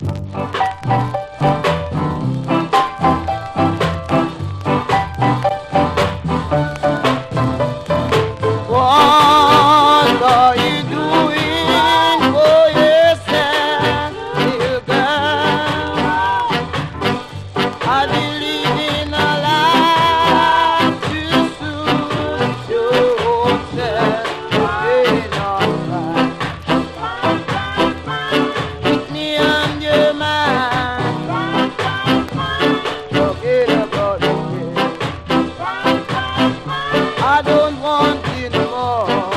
What are you doing for yourself, little girl? I believe in a life to suit yourself. Ain't alright. Put me on your mind. Forget about it. I don't want you no more.